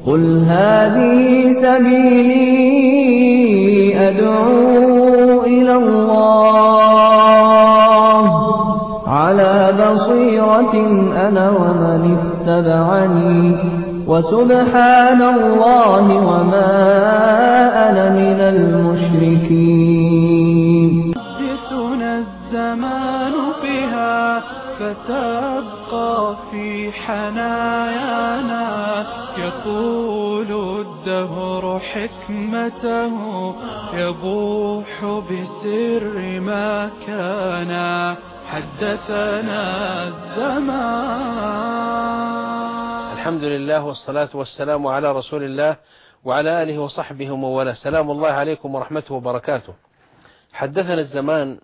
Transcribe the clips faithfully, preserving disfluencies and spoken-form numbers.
قل هذه سبيلي أدعو إلى الله على بصيرة أنا ومن اتبعني وسبحان الله وما أنا من المشركين. يحدثنا الزمان بها فتبقى في حنايانا، يقول الدهر حكمته يبوح بسر ما كان حدثنا الزمان. الحمد لله والصلاة والسلام على رسول الله وعلى آله وصحبه ومن سلام الله عليكم ورحمته وبركاته. حدثنا الزمان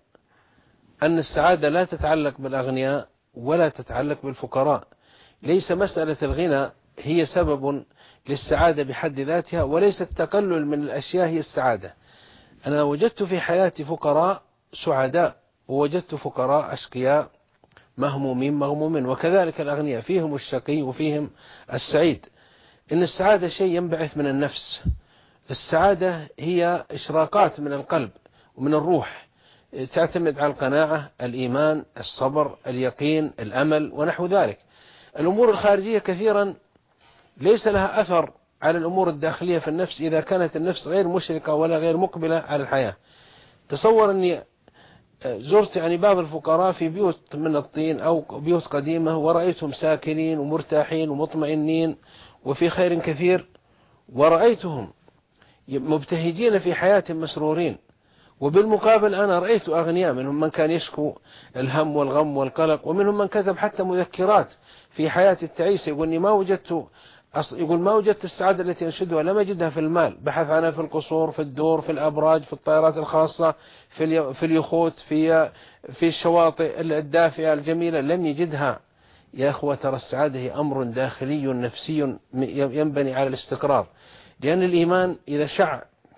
أن السعادة لا تتعلق بالأغنياء ولا تتعلق بالفقراء. ليس مسألة الغنى هي سبب للسعادة بحد ذاتها، وليس التقلل من الأشياء هي السعادة. أنا وجدت في حياتي فقراء سعداء، ووجدت فقراء أشقياء مهمومين مغمومين، وكذلك الأغنياء فيهم الشقي وفيهم السعيد. إن السعادة شيء ينبعث من النفس. السعادة هي إشراقات من القلب ومن الروح، تعتمد على القناعة، الإيمان، الصبر، اليقين، الأمل ونحو ذلك. الأمور الخارجية كثيرا ليس لها أثر على الأمور الداخلية في النفس إذا كانت النفس غير مشرقة ولا غير مقبلة على الحياة. تصور أني زرت يعني بعض الفقراء في بيوت من الطين أو بيوت قديمة، ورأيتهم ساكنين ومرتاحين ومطمئنين وفي خير كثير، ورأيتهم مبتهجين في حياة مسرورين. وبالمقابل أنا رأيت أغنياء، منهم من كان يشكو الهم والغم والقلق، ومنهم من كتب حتى مذكرات في حياة التعيسة يقول إني ما وجدت يقول ما وجدت السعادة التي أنشدها لم أجدها في المال، بحث عنها في القصور، في الدور، في الأبراج، في الطائرات الخاصة، في في اليخوت، في في الشواطئ الدافئة الجميلة، لم يجدها. يا أخوة، ترى السعادة هي أمر داخلي نفسي ينبني على الاستقرار، لأن الإيمان إذا شع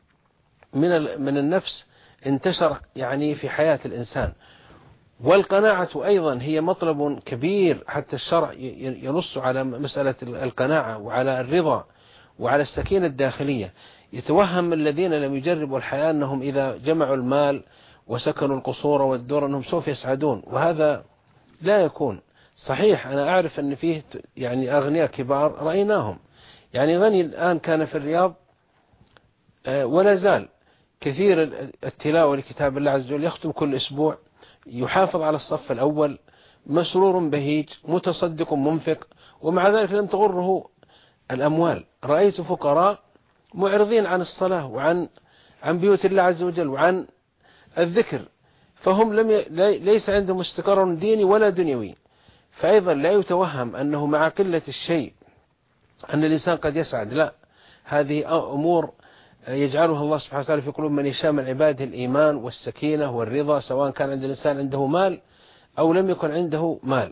من من النفس انتشر يعني في حياة الإنسان. والقناعة أيضا هي مطلب كبير، حتى الشرع ينص على مسألة القناعة وعلى الرضا وعلى السكينة الداخلية. يتوهم الذين لم يجربوا الحياة أنهم إذا جمعوا المال وسكنوا القصور والدور أنهم سوف يسعدون، وهذا لا يكون صحيح. أنا أعرف أن فيه يعني أغنياء كبار رأيناهم، يعني غني الآن كان في الرياض ولا زال كثير التلاوة لكتاب الله عز وجل، يختم كل أسبوع، يحافظ على الصف الأول، مسرور بهيج، متصدق منفق، ومع ذلك لم تغره الأموال. رأيت فقراء معرضين عن الصلاة وعن عن بيوت الله عز وجل وعن الذكر، فهم لم ي... ليس عندهم استقرار ديني ولا دنيوي. فأيضا لا يتوهم أنه مع قلة الشيء أن الإنسان قد يسعد، لا، هذه أمور يجعلها الله سبحانه وتعالى في قلوب من يشاء من عباده، الإيمان والسكينة والرضا، سواء كان عند الإنسان عنده مال أو لم يكن عنده مال.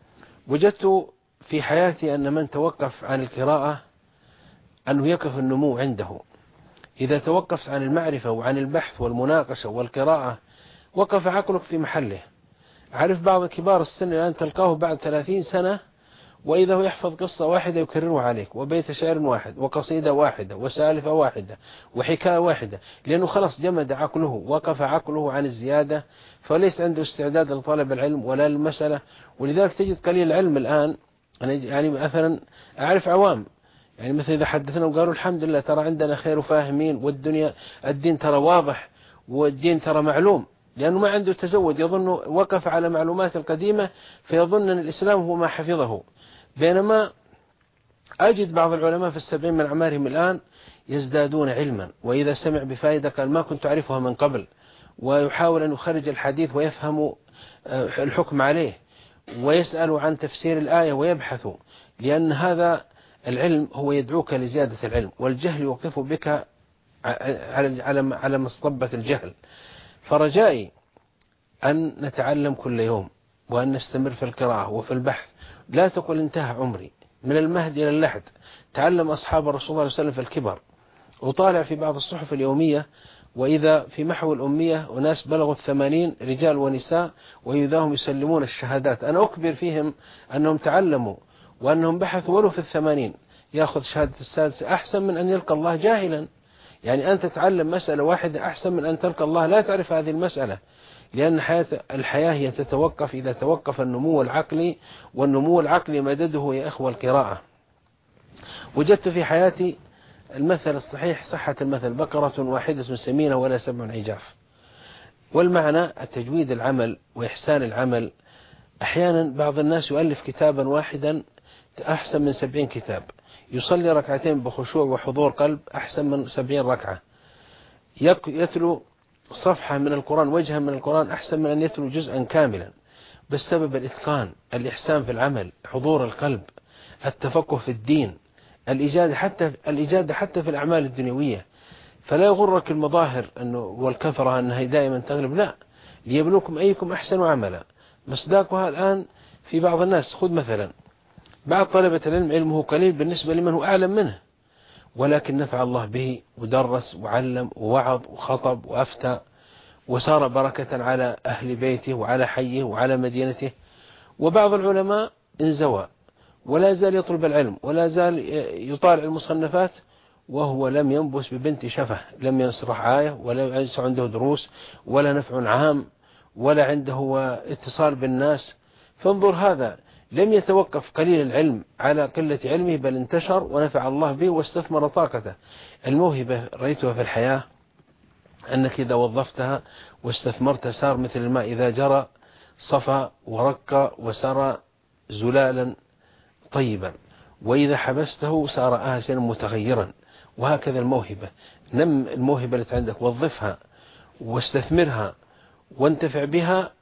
وجدت في حياتي أن من توقف عن القراءة أنه يقف النمو عنده. إذا توقفت عن المعرفة وعن البحث والمناقشة والقراءة وقف عقلك في محله. أعرف بعض كبار السن الآن تلقاه بعد ثلاثين سنة وإذا هو يحفظ قصة واحدة يكررها عليك، وبيت شعر واحد، وقصيدة واحدة، وسالفة واحدة، وحكاية واحدة، لأنه خلاص جمد عقله، وقف عقله عن الزيادة، فليس عنده استعداد لطلب العلم ولا للمسألة. ولذلك تجد قليل العلم الآن. أنا يعني مثلا أعرف عوام، يعني مثل إذا حدثنا وقالوا الحمد لله ترى عندنا خير وفاهمين، والدنيا الدين ترى واضح، والدين ترى معلوم، لأنه ما عنده تزود، يظن وقف على معلومات القديمة فيظن أن الإسلام هو ما حفظه. بينما أجد بعض العلماء في السبعين من أعمارهم الآن يزدادون علما، وإذا سمع بفائدة قال ما كنت أعرفها من قبل، ويحاول أن يخرج الحديث ويفهم الحكم عليه، ويسأل عن تفسير الآية ويبحث، لأن هذا العلم هو يدعوك لزيادة العلم، والجهل يوقف بك على على على مصطبة الجهل. فرجائي أن نتعلم كل يوم، وأن نستمر في القراءة وفي البحث. لا تقل انتهى عمري، من المهد إلى اللحد. تعلم أصحاب الرسول صلى الله عليه وسلم في الكبر. وطالع في بعض الصحف اليومية وإذا في محو الأمية وناس بلغوا الثمانين رجال ونساء وإذا هم يسلمون الشهادات. أنا أكبر فيهم أنهم تعلموا وأنهم بحثوا ولو في الثمانين، يأخذ شهادة السادسة أحسن من أن يلقى الله جاهلا. يعني أن تتعلم مسألة واحدة أحسن من أن تلقى الله لا تعرف هذه المسألة، لأن حياة الحياة هي تتوقف إذا توقف النمو العقلي، والنمو العقلي مدده يا إخوة القراءة. وجدت في حياتي المثل الصحيح صحة المثل: بقرة واحدة سمينة ولا سبع عجاف. والمعنى التجويد العمل وإحسان العمل. أحيانا بعض الناس يؤلف كتابا واحدا أحسن من سبعين كتاب، يصلي ركعتين بخشوع وحضور قلب أحسن من سبعين ركعة، يتلو صفحة من القرآن وجها من القرآن أحسن من أن يتلو جزءا كاملا، بسبب الإتقان، الإحسان في العمل، حضور القلب، التفقه في الدين، الإجادة حتى الإجادة حتى في الأعمال الدنيوية. فلا يغرك المظاهر أنه والكثرة أنها دائما تغلب، لا، ليبلوكم أيكم أحسن عملا. مصداقها الآن في بعض الناس. خذ مثلا بعض طلبة العلم علمه قليل بالنسبة لمن هو أعلم منه، ولكن نفع الله به ودرس وعلم ووعظ وخطب وأفتى، وصار بركة على أهل بيته وعلى حيه وعلى مدينته. وبعض العلماء انزوى ولا زال يطلب العلم ولا زال يطالع المصنفات، وهو لم ينبس ببنت شفه، لم ينصرح آية ولا ينسى عنده دروس ولا نفع عام ولا عنده اتصال بالناس. فانظر، هذا لم يتوقف قليل العلم على قلة علمه، بل انتشر ونفع الله به واستثمر طاقته. الموهبة رأيتها في الحياة أنك إذا وظفتها واستثمرتها صار مثل الماء إذا جرى صفى ورق وسرى زلالا طيبا، وإذا حبسته صار آسنا متغيرا. وهكذا الموهبة، نم الموهبة التي عندك، وظفها واستثمرها وانتفع بها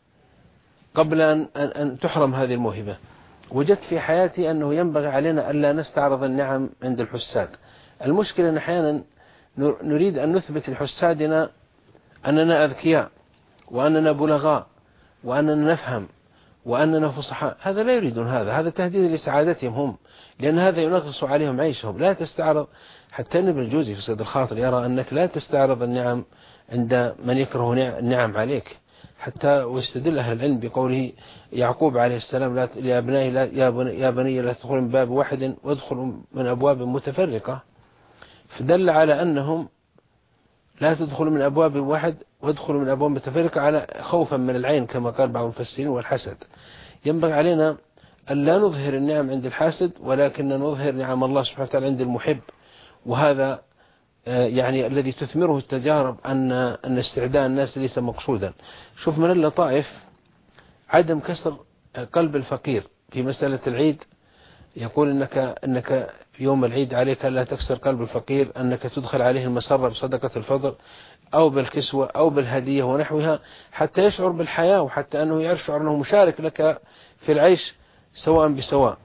قبل أن, أن تحرم هذه الموهبة. وجدت في حياتي أنه ينبغي علينا ألا نستعرض النعم عند الحساد. المشكلة أن أحيانا نريد أن نثبت لحسادنا أننا أذكياء وأننا بلغاء وأننا نفهم وأننا فصحاء. هذا لا يريدون هذا، هذا تهديد لسعادتهم هم، لأن هذا ينغص عليهم عيشهم. لا تستعرض، حتى ابن الجوزي في صيد الخاطر يرى أنك لا تستعرض النعم عند من يكره النعم عليك، حتى ويستدل أهل العلم بقوله يعقوب عليه السلام لا لأبنائه لا يا بني, يا بني لا تدخلوا من باب واحد وادخلوا من أبواب متفرقة، فدل على أنهم لا تدخلوا من أبواب واحد وادخلوا من أبواب متفرقة على خوفا من العين كما قال بعض المفسرين والحسد. ينبغي علينا أن لا نظهر النعم عند الحاسد، ولكن نظهر نعم الله سبحانه وتعالى عند المحب. وهذا يعني الذي تثمره التجارب أن أن استعداء الناس ليس مقصودا. شوف من اللطائف عدم كسر قلب الفقير في مسألة العيد. يقول إنك إنك في يوم العيد عليك لا تكسر قلب الفقير، أنك تدخل عليه المسرة بصدقة الفضل أو بالكسوة أو بالهدية ونحوها، حتى يشعر بالحياة وحتى أنه يشعر أنه مشارك لك في العيش سواء بسواء.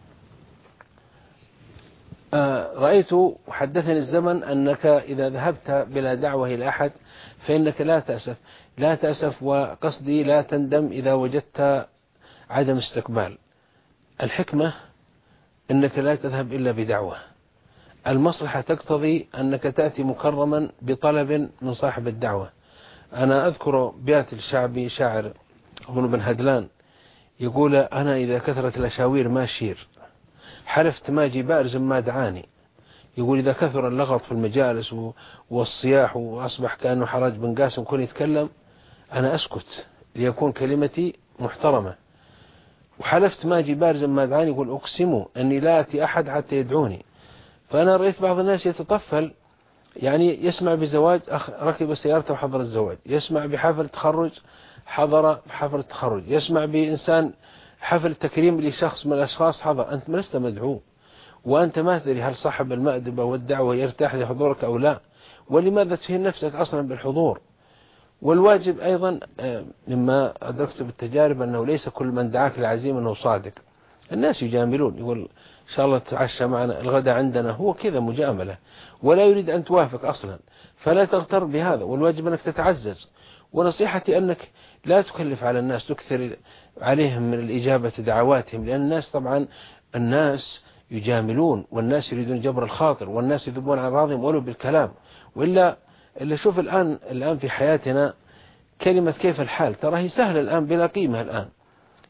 رأيت وحدثني الزمن أنك إذا ذهبت بلا دعوة إلى أحد فإنك لا تأسف لا تأسف وقصدي لا تندم إذا وجدت عدم استقبال. الحكمة أنك لا تذهب إلا بدعوة. المصلحة تقتضي أنك تأتي مكرما بطلب من صاحب الدعوة. أنا أذكر بيات الشعبي شاعر ابن بن هدلان يقول أنا إذا كثرت الأشاوير ما شير، حلفت ما جي بارز ما دعاني. يقول إذا كثر اللغط في المجالس والصياح وأصبح كأنه حراج بن قاسم كل يتكلم، أنا أسكت ليكون كلمتي محترمة. وحلفت ما جي بارز ما دعاني، يقول أقسم أني لا أتي أحد حتى يدعوني. فأنا رأيت بعض الناس يتطفل، يعني يسمع بزواج ركب سيارته وحضر الزواج، يسمع بحفل تخرج حضر حفل التخرج، يسمع بإنسان حفل تكريم لشخص من الأشخاص حضر. أنت لست مدعو، وأنت ما تدري هل صاحب المأدبة والدعوة يرتاح لحضورك أو لا، ولماذا تهين نفسك أصلا بالحضور. والواجب أيضا مما أدركت بالتجارب أنه ليس كل من دعاك لعزيم أنه صادق. الناس يجاملون، يقول إن شاء الله تتعشى معنا الغداء عندنا، هو كذا مجاملة ولا يريد أن توافق أصلا، فلا تغتر بهذا. والواجب أنك تتعزز. ونصيحتي أنك لا تكلف على الناس، تكثر عليهم من الإجابة دعواتهم، لأن الناس طبعا الناس يجاملون، والناس يريدون جبر الخاطر، والناس يذبون عن راضهم ولو بالكلام. وإلا إلا شوف الآن الآن في حياتنا كلمة كيف الحال ترى هي سهلة الآن بلا قيمة. الآن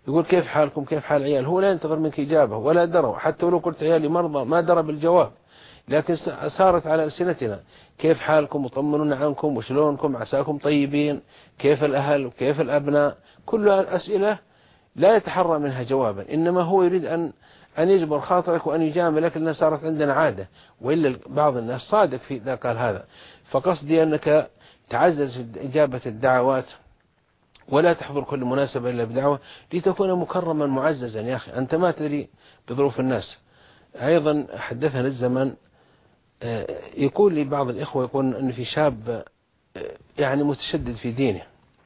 يقول كيف حالكم كيف حال عيال، هو لا ينتظر منك إجابة ولا دروا، حتى ولو قلت عيالي مرضى ما درى بالجواب، لكن صارت على ألسنتنا كيف حالكم وطمنونا عنكم وشلونكم عساكم طيبين، كيف الأهل وكيف الأبناء، كلها أسئلة لا يتحرى منها جوابا، إنما هو يريد أن أن يجبر خاطرك وأن يجاملك، لأنها صارت عندنا عادة. وإلا بعض الناس صادق في ذا قال هذا. فقصدي أنك تعزز إجابة الدعوات ولا تحضر كل مناسبة إلا بدعوة لتكون مكرما معززا. يا أخي أنت ما تدري بظروف الناس. أيضا حدثنا الزمن يقول لي بعض الإخوة يقول أن في شاب يعني متشدد في دينه،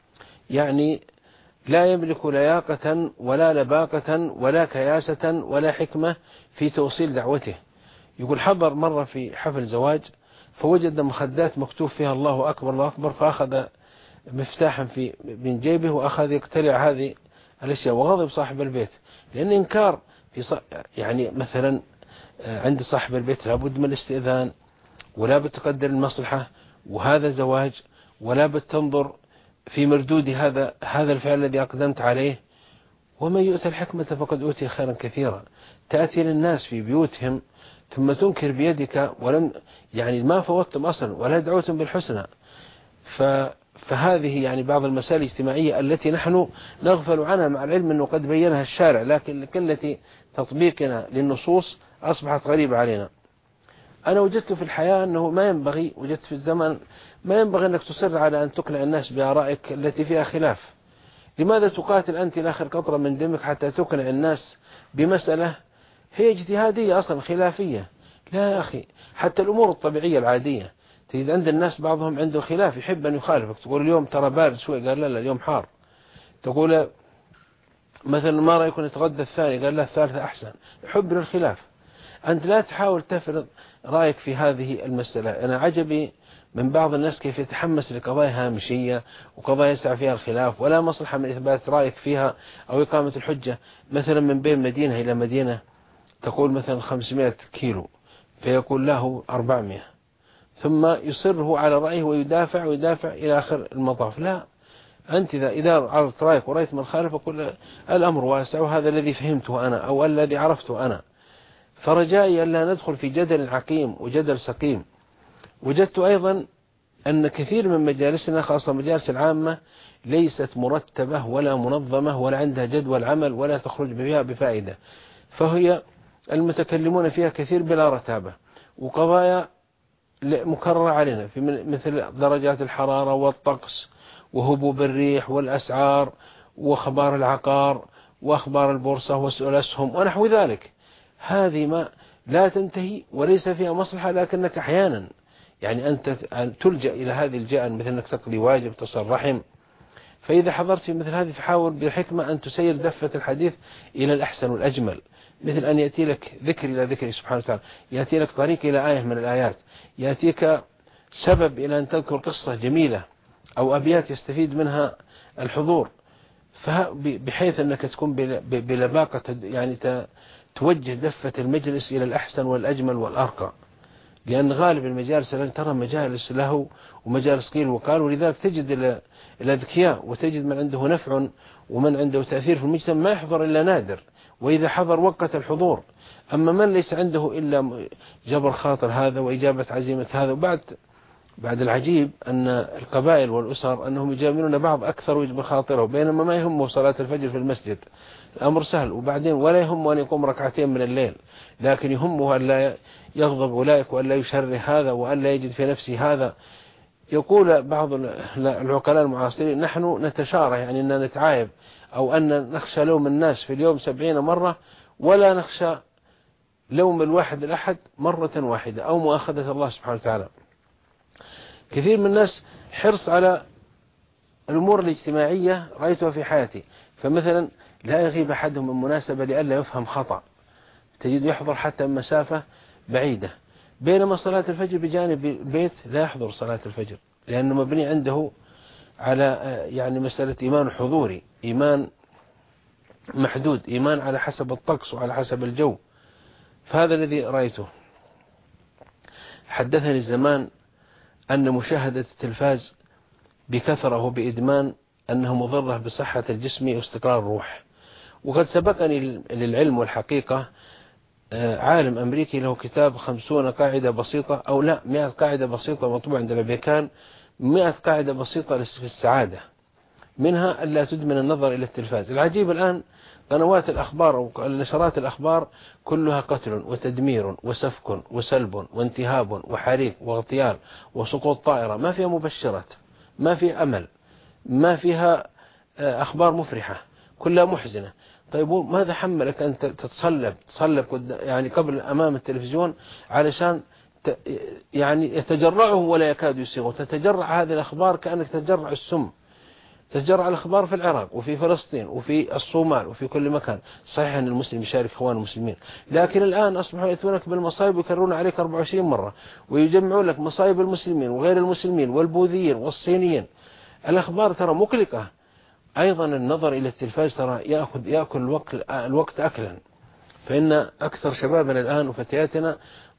يعني لا يملك لياقة ولا لباقة ولا كياسة ولا حكمة في توصيل دعوته. يقول حضر مرة في حفل زواج فوجد مخدات مكتوب فيها الله أكبر الله أكبر، فأخذ مفتاحا في من جيبه وأخذ يقتلع هذه الأشياء، وغضب صاحب البيت لأن إنكار في ص... يعني مثلا عند صاحب البيت لابد من الاستئذان ولا بتقدر المصلحة، وهذا زواج ولا بتنظر في مردود هذا هذا الفعل الذي أقدمت عليه. ومن يؤتى الحكمة فقد أوتي خيرا كثيرا. تأتي للناس في بيوتهم ثم تنكر بيدك ولم يعني ما فوتتم أصلا ولا دعوتم بالحسنى. ف فهذه يعني بعض المسائل الاجتماعية التي نحن نغفل عنها، مع العلم أنه قد بينها الشارع، لكن لقلة تطبيقنا للنصوص أصبحت غريبة علينا. أنا وجدت في الحياة أنه ما ينبغي، وجدت في الزمن ما ينبغي أنك تصر على أن تقنع الناس بآرائك التي فيها خلاف. لماذا تقاتل أنت لآخر قطرة من دمك حتى تقنع الناس بمسألة هي اجتهادية أصلا خلافية؟ لا يا أخي، حتى الأمور الطبيعية العادية تجد عند الناس بعضهم عنده خلاف يحب أن يخالفك. تقول اليوم ترى بارد شوي، قال لا لا اليوم حار. تقول مثلا ما رأيكم نتغدى الثاني، قال لا الثالثة أحسن. يحب للخلاف. أنت لا تحاول تفرض رأيك في هذه المسألة. أنا عجبي من بعض الناس كيف يتحمس لقضايا هامشية وقضايا يسعى فيها الخلاف ولا مصلحة من إثبات رأيك فيها أو إقامة الحجة. مثلا من بين مدينة إلى مدينة تقول مثلا خمسمائة كيلو فيقول له أربعمائة، ثم يصره على رأيه ويدافع ويدافع إلى آخر المطاف. لا، أنت إذا إذا عرضت رأيك ورأيت من خالف أقول الأمر واسع وهذا الذي فهمته أنا أو الذي عرفته أنا. فرجائي ألا ندخل في جدل عقيم وجدل سقيم. وجدت أيضا أن كثير من مجالسنا خاصة مجالس العامة ليست مرتبة ولا منظمة ولا عندها جدول عمل ولا تخرج بها بفائدة، فهي المتكلمون فيها كثير بلا رتابة، وقضايا مكررة علينا في مثل درجات الحرارة والطقس وهبوب الريح والأسعار وأخبار العقار وأخبار البورصة والأسهم ونحو ذلك. هذه ما لا تنتهي وليس فيها مصلحة، لكنك أحيانا يعني أنت تلجأ إلى هذه الجاء مثل أنك تقضي واجب تصل رحم. فإذا حضرت في مثل هذه فحاول بالحكمة أن تسير دفة الحديث إلى الأحسن والأجمل، مثل أن يأتي لك ذكر إلى ذكر سبحانه وتعالى، يأتي لك طريق إلى آية من الآيات، يأتيك سبب إلى أن تذكر قصة جميلة أو أبيات يستفيد منها الحضور، بحيث أنك تكون بلباقة يعني توجه دفة المجلس إلى الأحسن والأجمل والأرقى. لأن غالب المجالس لن ترى مجالس له ومجالس قيل وقال، ولذلك تجد الأذكياء وتجد من عنده نفع ومن عنده تأثير في المجتمع ما يحضر إلا نادر، وإذا حضر وقت الحضور. أما من ليس عنده إلا جبر خاطر هذا وإجابة عزيمة هذا. وبعد بعد العجيب أن القبائل والأسر أنهم يجاملون بعض أكثر ويجبر خاطره، بينما ما يهمه صلاة الفجر في المسجد، الأمر سهل. وبعدين ولا يهمه أن يقوم ركعتين من الليل، لكن يهمه أن لا يغضب أولئك وأن لا يشره هذا وأن لا يجد في نفسه هذا. يقول بعض العقلاء المعاصرين نحن نتشارع، يعني أن نتعايب أو أن نخشى لوم الناس في اليوم سبعين مرة ولا نخشى لوم الواحد الأحد مرة واحدة أو مؤاخذة الله سبحانه وتعالى. كثير من الناس حرص على الأمور الاجتماعية رأيتها في حياتي، فمثلا لا يغيب أحدهم من مناسبة لئلا يفهم خطأ، تجد يحضر حتى من مسافة بعيدة، بينما صلاة الفجر بجانب البيت لا يحضر صلاة الفجر، لأنه مبني عنده على يعني مسألة إيمان حضوري، إيمان محدود، إيمان على حسب الطقس وعلى حسب الجو. فهذا الذي رأيته. حدثني الزمان أن مشاهدة التلفاز بكثرة وبإدمان أنه مضرة بصحة الجسم واستقرار الروح، وقد سبقني للعلم والحقيقة عالم أمريكي له كتاب خمسون قاعدة بسيطة أو لا مئة قاعدة بسيطة مطبوع عند الأمريكان، مئة قاعدة بسيطة في السعادة، منها ألا تدمن النظر إلى التلفاز. العجيب الآن قنوات الأخبار أو نشرات الأخبار كلها قتل وتدمير وسفك وسلب وانتهاب وحريق واغتيال وسقوط طائرة، ما فيها مبشرات، ما فيها أمل، ما فيها أخبار مفرحة، كلها محزنة. طيب ماذا حملك أن تتصلب تصلب يعني قبل أمام التلفزيون علشان يعني يتجرعهم ولا يكاد يسيغوا، تتجرع هذه الأخبار كأنك تتجرع السم، تتجرع الأخبار في العراق وفي فلسطين وفي الصومال وفي كل مكان. صحيح أن المسلم يشارك إخوان المسلمين، لكن الآن أصبحوا يأتونك بالمصايب ويكررون عليك أربعة وعشرين مرة ويجمعون لك مصايب المسلمين وغير المسلمين والبوذيين والصينيين. الأخبار ترى مقلقة. أيضا النظر إلى التلفاز ترى يأخذ يأكل الوقت, الوقت أكلا، فإن أكثر شبابنا الآن وفتياتنا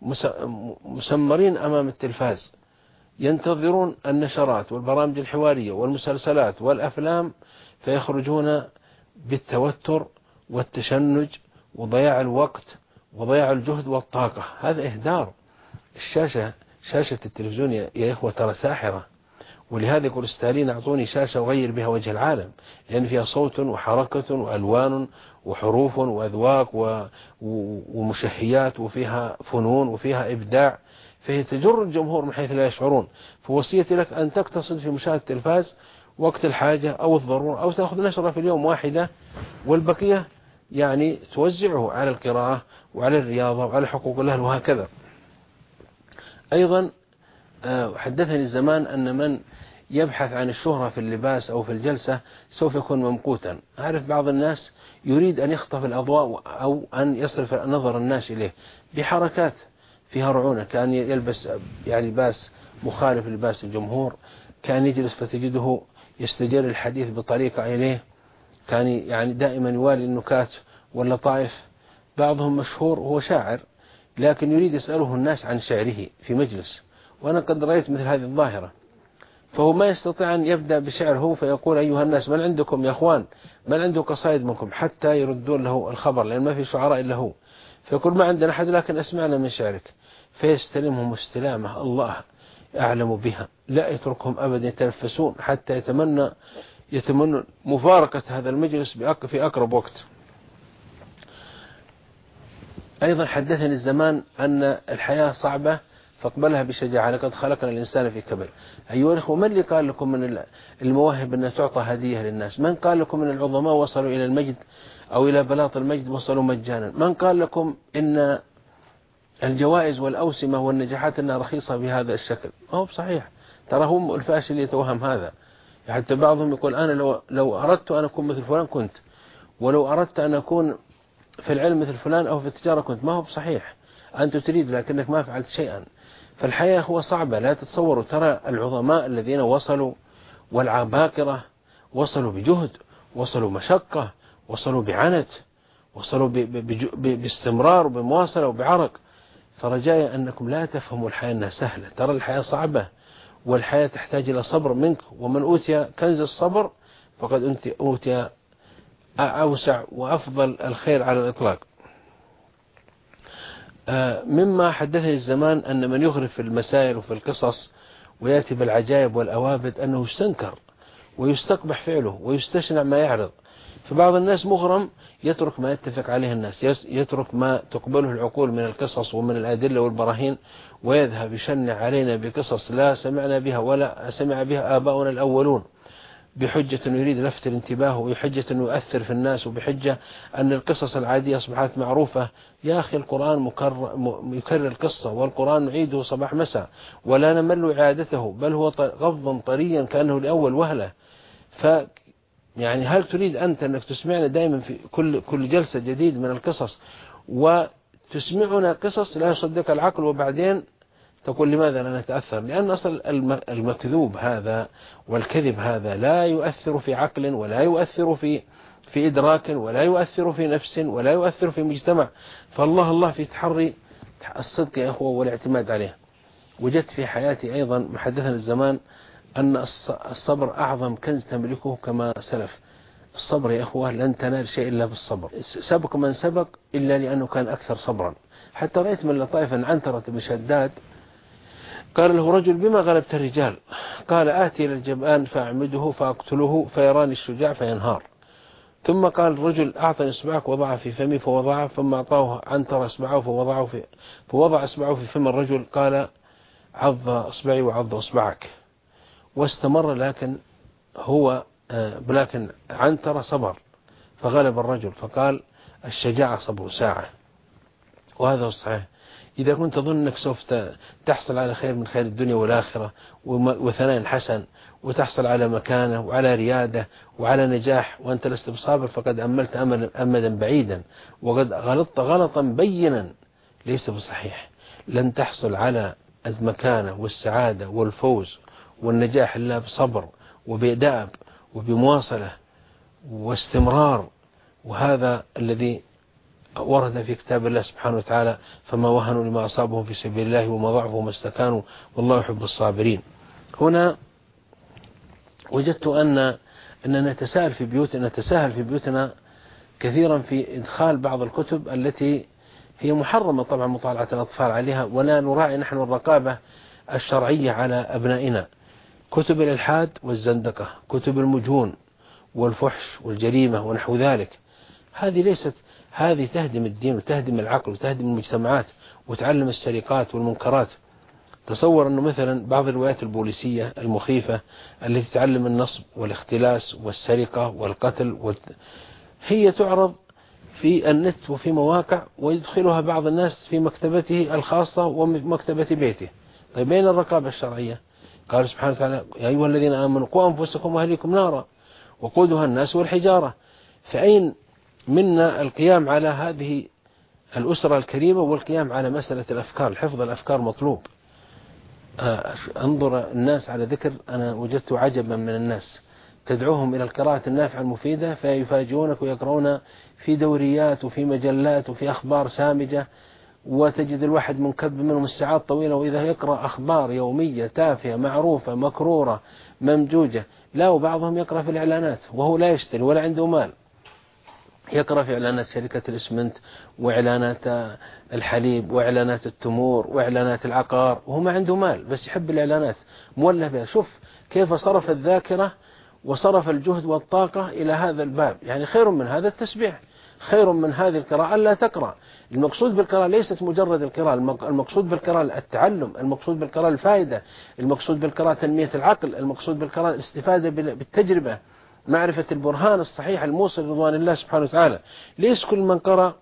مسمرين أمام التلفاز، ينتظرون النشرات والبرامج الحوارية والمسلسلات والأفلام، فيخرجون بالتوتر والتشنج وضياع الوقت وضياع الجهد والطاقة. هذا إهدار. الشاشة شاشة التلفزيون يا إخوة ترى ساحرة، ولهذا يقول ستالين أعطوني شاشة أغير بها وجه العالم، لأن فيها صوت وحركة وألوان وحروف وأذواق ومشهيات وفيها فنون وفيها إبداع، فهي تجر الجمهور من حيث لا يشعرون. فوصيتي لك أن تقتصد في مشاهدة التلفاز وقت الحاجة أو الضرورة، أو تأخذ نشرة في اليوم واحدة والبقية يعني توزعه على القراءة وعلى الرياضة وعلى حقوق الأهل وهكذا. أيضا حدثني الزمان أن من يبحث عن الشهرة في اللباس أو في الجلسة سوف يكون ممقوتا. أعرف بعض الناس يريد أن يخطف الأضواء أو أن يصرف نظر الناس إليه بحركات فيها رعونة، كان يلبس يعني لباس مخالف لباس الجمهور، كان يجلس فتجده يستجر الحديث بطريقة إليه، كان يعني دائما يوالي النكات واللطائف. بعضهم مشهور هو شاعر لكن يريد يسأله الناس عن شعره في مجلس، وأنا قد رأيت مثل هذه الظاهرة، فهو ما يستطيع أن يبدأ بشعره فيقول أيها الناس من عندكم يا أخوان، من عنده قصائد منكم، حتى يردون له الخبر لأن ما في شعراء إلا هو، فيقول ما عندنا أحد لكن أسمعنا من شعرك، فيستلمهم استلامة الله أعلم بها، لا يتركهم أبدا يتنفسون حتى يتمنى يتمنى مفارقة هذا المجلس في أقرب وقت. أيضا حدثني الزمان أن الحياة صعبة فاقبلها بشجاعة، لقد خلقنا الإنسان في كبد. أيها الأخوة، من اللي قال لكم من المواهب أن تعطى هدية للناس؟ من قال لكم من العظماء وصلوا إلى المجد أو إلى بلاط المجد وصلوا مجانا؟ من قال لكم إن الجوائز والأوسمة والنجاحات أنها رخيصة بهذا الشكل؟ ما هو بصحيح. ترى هم الفاشل يتوهم هذا، حتى بعضهم يقول أنا لو, لو أردت أن أكون مثل فلان كنت، ولو أردت أن أكون في العلم مثل فلان أو في التجارة كنت. ما هو بصحيح، أنت تريد لكنك ما فعلت شيئا. فالحياة هو صعبة لا تتصوروا. ترى العظماء الذين وصلوا والعباقرة وصلوا بجهد، وصلوا مشقة، وصلوا بعنت، وصلوا باستمرار وبمواصلة وبعرق. فرجاء أنكم لا تفهموا الحياة أنها سهلة، ترى الحياة صعبة والحياة تحتاج إلى صبر منك، ومن أوتي كنز الصبر فقد أوتي أوسع وأفضل الخير على الإطلاق. مما حدثني الزمان أن من يغرف في المسائل وفي القصص ويأتي بالعجائب والأوابد أنه يستنكر ويستقبح فعله ويستشنع ما يعرض. فبعض الناس مغرم يترك ما يتفق عليه الناس، يترك ما تقبله العقول من القصص ومن الأدلة والبراهين، ويذهب يشنع علينا بقصص لا سمعنا بها ولا سمع بها آباؤنا الأولون، بحجة أنه يريد لفت الانتباه، وبحجة أنه يؤثر في الناس، وبحجة أن القصص العادية أصبحت معروفة. يا أخي القرآن مكرر, يكرر القصة، والقرآن نعيده صباح مساء ولا نمل إعادته، بل هو غضا طريا كأنه لأول وهلة. ف يعني هل تريد أنت أنك تسمعنا دائما في كل كل جلسة جديد من القصص، وتسمعنا قصص لا يصدق العقل، وبعدين تقول لماذا لا نتأثر؟ لأن أصل المكذوب هذا والكذب هذا لا يؤثر في عقل، ولا يؤثر في في إدراك، ولا يؤثر في نفس، ولا يؤثر في مجتمع. فالله الله في تحري الصدق يا أخوة والاعتماد عليه. وجدت في حياتي أيضا محدثا الزمان أن الصبر أعظم كنز تملكه كما سلف. الصبر يا أخوة لن تنال شيء إلا بالصبر. سبق من سبق إلا لأنه كان أكثر صبرا. حتى رأيت من لطائف عنترة بن شداد قال له رجل بما غلبت الرجال؟ قال آتي إلى الجبان فأعمده فأقتله فيراني الشجاع فينهار. ثم قال الرجل أعطني إصبعك وضعه في فمي فوضعه، ثم أعطاه عنتر إصبعه فوضعه في فوضع إصبعه في فم الرجل قال عض إصبعي وعض إصبعك. واستمر، لكن هو لكن عنتر صبر فغلب الرجل، فقال الشجاعة صبر ساعة. وهذا هو الصحيح. إذا كنت تظن أنك سوف تحصل على خير من خير الدنيا والآخرة وثناء حسن وتحصل على مكانة وعلى ريادة وعلى نجاح وأنت لست بصابر، فقد أملت أمدا بعيدا وقد غلطت غلطا بينا ليس بصحيح. لن تحصل على المكانة والسعادة والفوز والنجاح إلا بصبر وبإداب وبمواصلة واستمرار. وهذا الذي ورد في كتاب الله سبحانه وتعالى: فما وهنوا لما أصابهم في سبيل الله وما ضعفوا وما استكانوا والله يحب الصابرين. هنا وجدت أن أننا نتساهل في بيوتنا نتساهل في بيوتنا كثيرا في إدخال بعض الكتب التي هي محرمة طبعا مطالعة الأطفال عليها، ولا نراعي نحن الرقابة الشرعية على أبنائنا. كتب الإلحاد والزندقة، كتب المجون والفحش والجريمة ونحو ذلك، هذه ليست هذه تهدم الدين وتهدم العقل وتهدم المجتمعات وتعلم السرقات والمنكرات. تصور أنه مثلا بعض الروايات البوليسية المخيفة التي تعلم النصب والاختلاس والسرقة والقتل وال... هي تعرض في النت وفي مواقع ويدخلها بعض الناس في مكتبته الخاصة ومكتبة بيته. طيب بين الرقابة الشرعية؟ قال سبحانه وتعالى: يا أيها الذين آمنوا قوا أنفسكم وأهليكم نارا وقودها الناس والحجارة. فأين منا القيام على هذه الأسرة الكريمة والقيام على مسألة الأفكار؟ حفظ الأفكار مطلوب. انظر الناس على ذكر، أنا وجدت عجبا من الناس تدعوهم إلى القراءة النافعة المفيدة فيفاجئونك ويقرؤون في دوريات وفي مجلات وفي أخبار سامجة، وتجد الواحد منكب منهم الساعات طويلة، وإذا يقرأ أخبار يومية تافهة معروفة مكرورة ممجوجة. لا، وبعضهم يقرأ في الإعلانات وهو لا يشتري ولا عنده مال، يقرأ في إعلانات شركة الإسمنت وإعلانات الحليب وإعلانات التمور وإعلانات العقار وهو ما عنده مال بس يحب الإعلانات مولى بها. شوف كيف صرف الذاكرة وصرف الجهد والطاقة إلى هذا الباب. يعني خير من هذا التسبيح، خير من هذه القراءة لا تقرأ. المقصود بالقراءة ليست مجرد القراءة، المقصود بالقراءة التعلم، المقصود بالقراءة الفائدة، المقصود بالقراءة تنمية العقل، المقصود بالقراءة الاستفادة بالتجربة، معرفة البرهان الصحيح الموصل رضوان الله سبحانه وتعالى. ليس كل من قرأ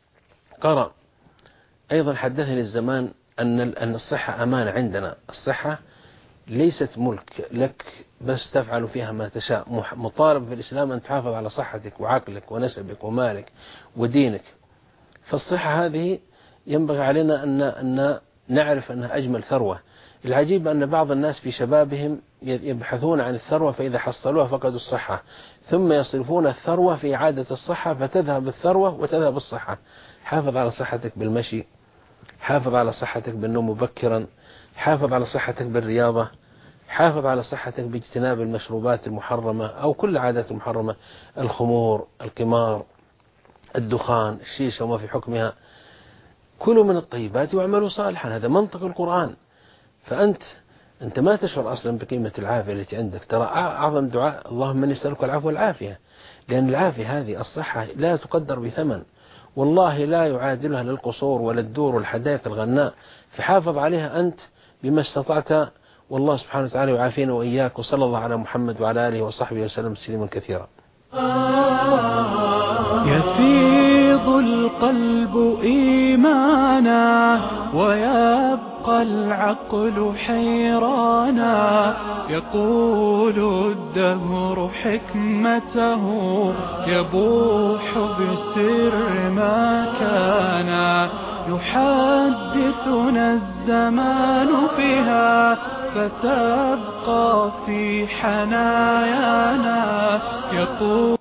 قرأ. أيضا حدثني الزمان أن أن الصحة أمانة عندنا. الصحة ليست ملك لك بس تفعل فيها ما تشاء. مطالب في الإسلام أن تحافظ على صحتك وعقلك ونسبك ومالك ودينك. فالصحة هذه ينبغي علينا أن أن نعرف أنها أجمل ثروة. العجيب أن بعض الناس في شبابهم يبحثون عن الثروة، فإذا حصلوها فقدوا الصحة، ثم يصرفون الثروة في إعادة الصحة فتذهب الثروة وتذهب الصحة. حافظ على صحتك بالمشي، حافظ على صحتك بالنوم مبكرا، حافظ على صحتك بالرياضة، حافظ على صحتك باجتناب المشروبات المحرمة أو كل عادات محرمة، الخمور، القمار، الدخان، الشيشة وما في حكمها. كلوا من الطيبات واعملوا صالحا، هذا منطق القرآن. فأنت أنت ما تشعر أصلا بقيمة العافية التي عندك. ترى أعظم دعاء اللهم إني أسألك العفو والعافية، لأن العافية هذه الصحة لا تقدر بثمن، والله لا يعادلها للقصور ولا الدور والحدائق الغناء. فحافظ عليها أنت بما استطعت، والله سبحانه وتعالى يعافينا وإياك. وصلى الله على محمد وعلى آله وصحبه وسلم تسليما كثيرا. يفيض القلب إيمانا ويبقى العقل حيرانا، يقول الدهر حكمته يبوح بسر ما كان، يحدثنا الزمان بها فتبقى في حنايانا. يقول